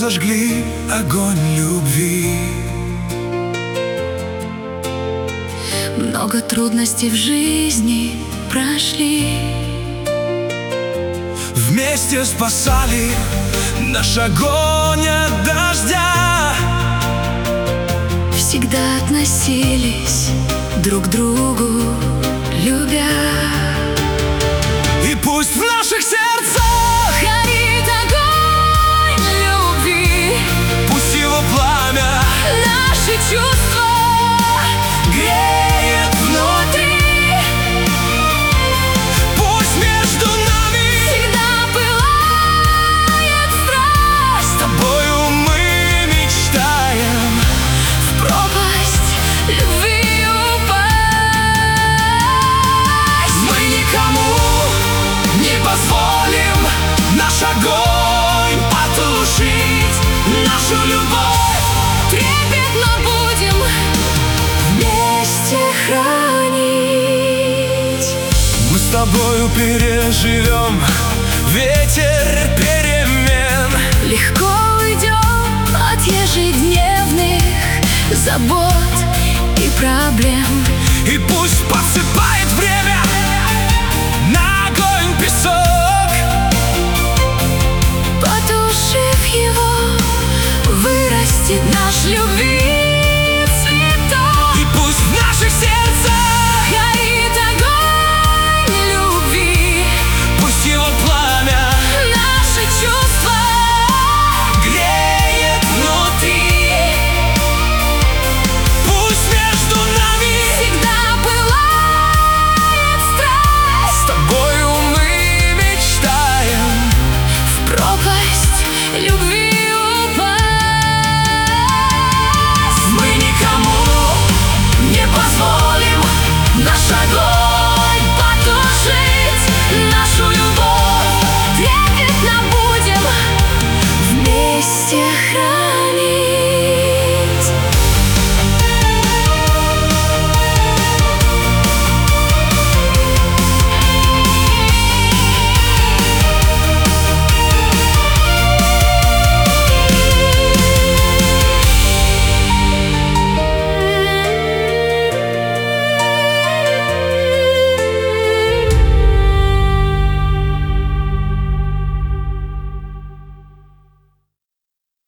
зажгли огонь любви. Много трудностей в жизни прошли, вместе спасали наш огонь от дождя. всегда относились друг к другу, любя. И пусть в наших сердцах горит огонь любви, пусть его пламя наши чувства греет внутри. Пусть между нами всегда пылает страсть. с тобою мы мечтаем В пропасть любви упасть. мы никому не позволим наш огонь потушить, нашу любовь Трепетно будем вместе хранить. мы с тобою переживем ветер перемен. Легко уйдем от ежедневных забот и проблем. И пусть подсыпает время на огонь песок, Потушив его, вырастет наш любви цветок. и пусть в наших сердцах Горит огонь любви, пусть его пламя наши чувства греет внутри. Пусть между нами всегда пылает страсть. с тобою мы мечтаем В пропасть любви упасть. мы никому не позволим наш огонь Потушить нашу любовь, трепетно будем вместе хранить.